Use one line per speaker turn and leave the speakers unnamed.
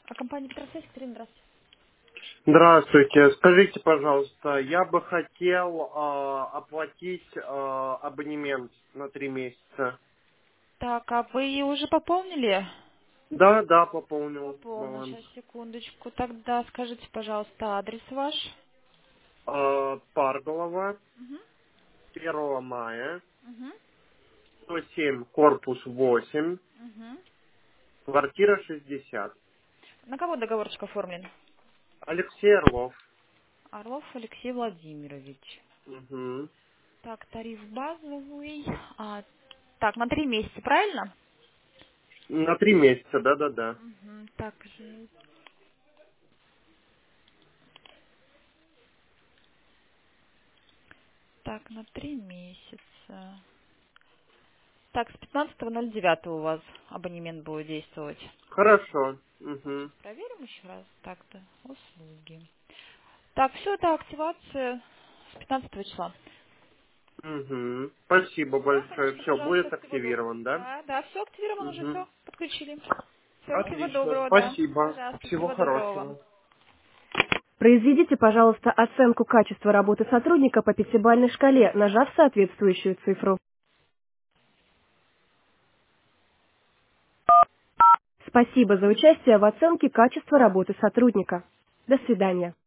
А компания Петросвязь, Екатерина, здравствуйте.
Здравствуйте. Скажите, пожалуйста, я бы хотел оплатить абонемент на 3 месяца.
Так, а вы уже пополнили?
Да, да, пополнил
Пополнил,
баланс.
сейчас, секундочку. Тогда скажите, пожалуйста, адрес ваш.
Парголова,
Угу.
1 мая,
Угу.
107, корпус 8,
Угу.
квартира 60.
На кого договорчик оформлен?
Алексей Орлов.
Орлов Алексей Владимирович.
Мгм.
Так, тариф базовый. Так, на 3 месяца, правильно?
На 3 месяца, да-да-да.
Угу. Так, так, на 3 месяца. Так, с 15.09 у вас абонемент будет действовать.
Хорошо.
Так, сейчас
Мгм.
проверим еще раз. Так-то, услуги. Так, все, это активация с 15 числа.
Мгм. Спасибо
Все,
большое.
конечно,
Все, будет
пожалуйста, всего доброго.
активирован, да?
Да, да, все активировано уже,
Мгм.
все, подключили. Все, всего
Отлично.
доброго, да.
Спасибо.
Пожалуйста,
Всего
всего доброго вам.
хорошего.
Произведите, пожалуйста, оценку качества работы сотрудника по пятибалльной шкале, нажав соответствующую цифру. Спасибо за участие в оценке качества работы сотрудника. До свидания.